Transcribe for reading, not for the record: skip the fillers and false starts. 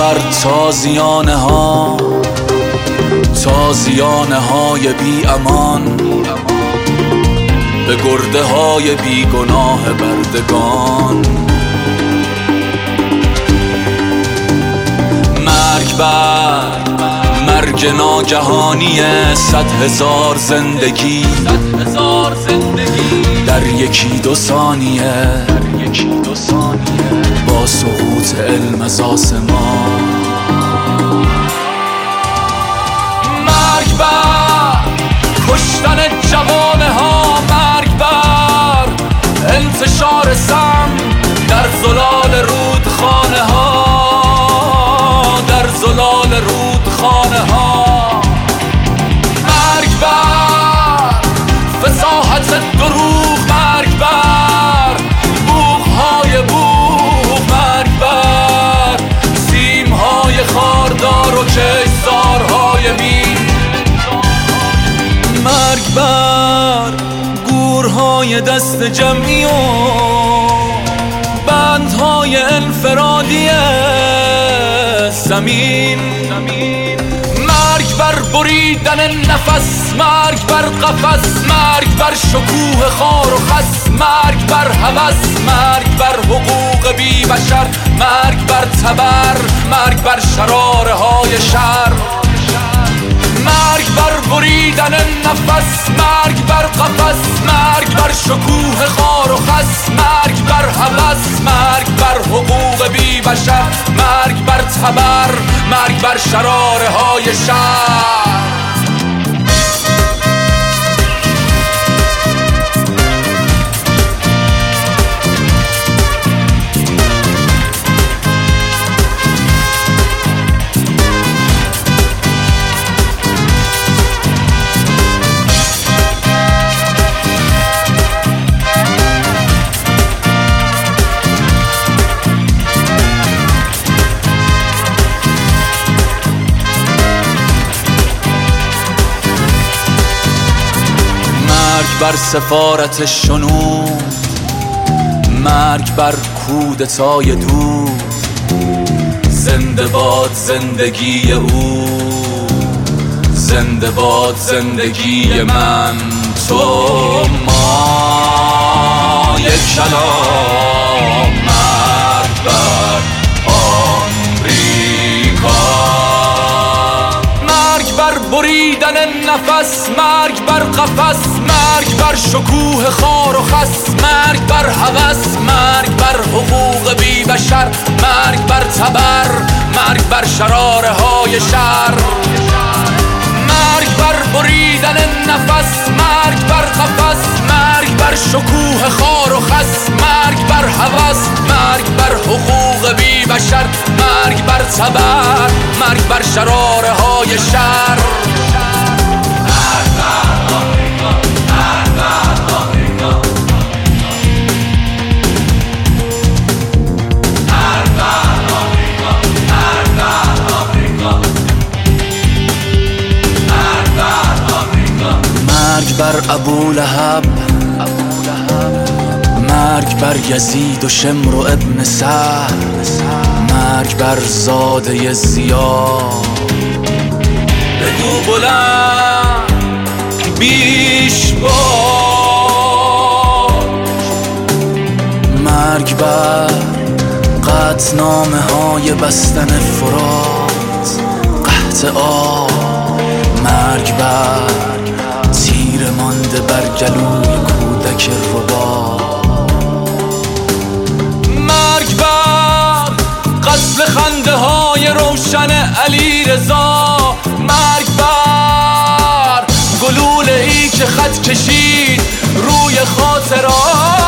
بر تازیانه ها، تازیانه های بی امان، به گرده های بی گناه بردگان. مرگ بر مرگ ناگهانی 100,000 زندگی در یکی دو ثانیه با سقوط علم از آسمان. مرگ بر کشتن جوانه ها، مرگ بر انتشار سم در زلال رودخانه ها، در زلال رودخانه ها. مرگ بر فصاحت دروغ، مرگ بر بوق‌های بوق، مرگ بر سیم‌های خاردار و کشتزارهای مین. مرگ بر گورهای دست جمعی و بندهای انفرادی زمین. مرگ بر بریدن نفس، مرگ بر قفس، مرگ بر شکوه خار و خس، مرگ بر هوس، مرگ بر حقوق بی بشر، مرگ بر تبر، مرگ بر شراره های شر. مرگ بر بریدن نفس، مرگ بر قفس، مرگ بر شکوه خار و خس، مرگ بر هوس، مرگ بر حقوق بی بشر، مرگ بر تبر، مرگ بر شراره های شر. مرگ بر سفارت شنود، مرگ بر کودتای دور. زنده باد زندگی او، زنده باد زندگی من، تو ما یک کلام. مرگ بر آمریکا، مرگ بر بریدن نفس، مرگ بر قفس، مرگ بر شکوه خار و خس، مرگ بر هوس، مرگ بر حقوق بی بشر، مرگ بر تبر، مرگ بر شراره های شر. مرگ بر بریدن نفس، مرگ بر قفس، مرگ بر شکوه خار و خس، مرگ بر هوس، مرگ بر حقوق بی بشر، مرگ بر تبر، مرگ بر شراره های شر. مرگ بر ابولهب، مرگ بر یزید و شمر و ابن سعد، مرگ بر زاده زیاد. بگو بلند بیش باد. مرگ بر قطعنامه های بستن فرات، قحط آب. مرگ بر تیر مانده بر گلوی کودک ربا. مرگ بر قتل خنده های روشن علی رضا، مرگ بر گلوله ای که خط کشید روی خاطرات.